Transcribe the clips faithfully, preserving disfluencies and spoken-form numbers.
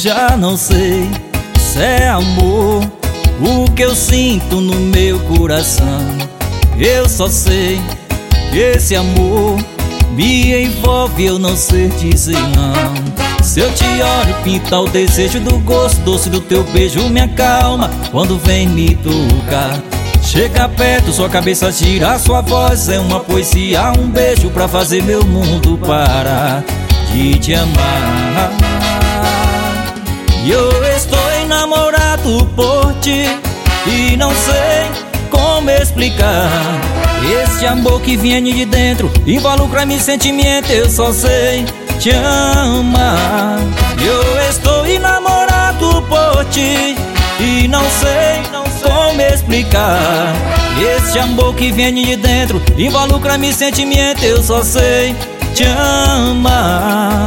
Já não sei se é amor o que eu sinto no meu coração. Eu só sei que esse amor me envolve, eu não sei dizer não. Se eu te olho, pinta o desejo do gosto doce do teu beijo me acalma quando vem me tocar. Chega perto, sua cabeça gira, sua voz é uma poesia, um beijo pra fazer meu mundo parar de te amar. E eu estou enamorado por ti e não sei como explicar esse amor que vem de dentro, involucra meu sentimento, eu só sei te amar. Eu estou enamorado por ti e não sei como explicar esse amor que vem de dentro, involucra meu sentimento, eu só sei te amar.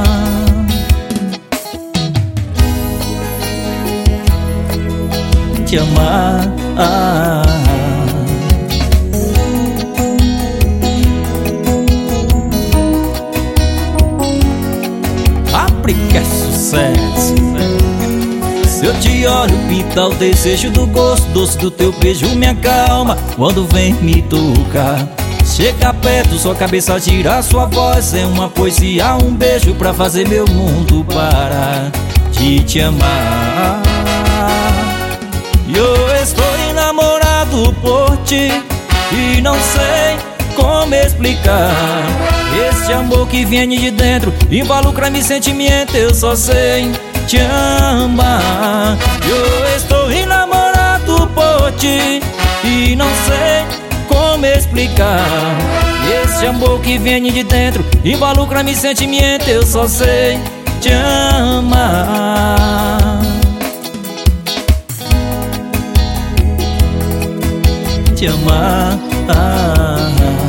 Te amar, ah. África é sucesso. Se eu te olho, pinta o desejo do gosto doce do teu beijo me acalma quando vem me tocar. Chega perto, sua cabeça gira, sua voz é uma poesia, um beijo pra fazer meu mundo parar de te amar. E eu estou enamorado por ti e não sei como explicar esse amor que vem de dentro, involucra meu sentimento, eu só sei te amar. Eu estou enamorado por ti e não sei como explicar esse amor que vem de dentro, involucra meu sentimento, eu só sei te amar. Te amar, ah.